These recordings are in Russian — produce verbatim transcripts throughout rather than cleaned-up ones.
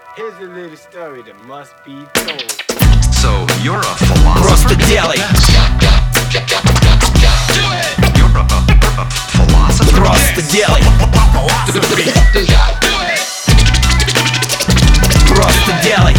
Here's a little story that must be told. So you're a philosopher? Просто делай. You're a, a, a philosopher? Просто делай. Просто делай.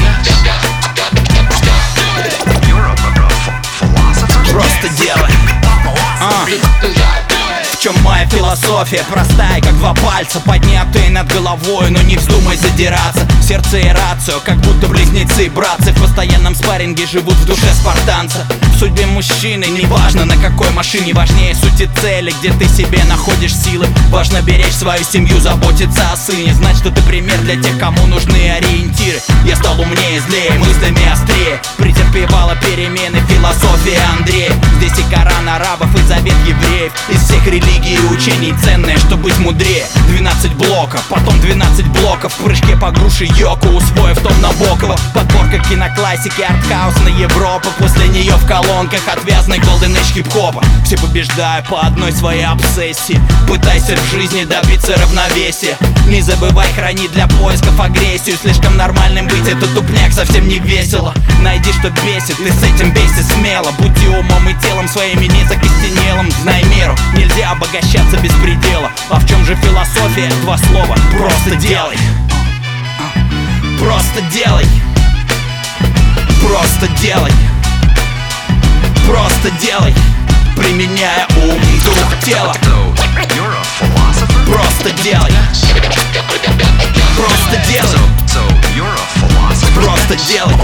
You're a, a, a philosopher? Просто делай. А. В чем моя философия? Простая, как два пальца, поднятые над головой, но не вздумай задираться. Сердце и рацию, как будто близнецы, братцы. В постоянном спарринге живут в душе спартанца. В судьбе мужчины неважно на какой машине, важнее сути цели, где ты себе находишь силы. Важно беречь свою семью, заботиться о сыне, знать, что ты пример для тех, кому нужны ориентиры. Я стал умнее, злее, мыслями острее, претерпевала перемены философия Андрея. Здесь и Коран арабов, и завет евреев. Из всех религий и учений ценное, что быть мудрее. Двенадцать блоков, потом двенадцать блоков. В прыжке по груши Йоко, усвоив Том Набокова. Подборка киноклассики, артхаус на Европу. После нее в колонках отвязный голден эйдж хип-хопа. Все побеждаю по одной своей обсессии. Пытайся в жизни добиться равновесия. Не забывай хранить для поисков агрессию. Слишком нормальным быть, это тупняк, совсем не весело. Найди, что бесит, и с этим бейся смело. Будь и умом, и телом своими не закостенелым. Знай меру, нельзя обогащаться без предела. А в чем же философия? Два слова: просто делай. Просто делай. Просто делай. Просто делай. Применяя ум, дух, тело. So you're a philosopher? Просто делай. Просто делай. So, so you're a philosopher? Просто делай.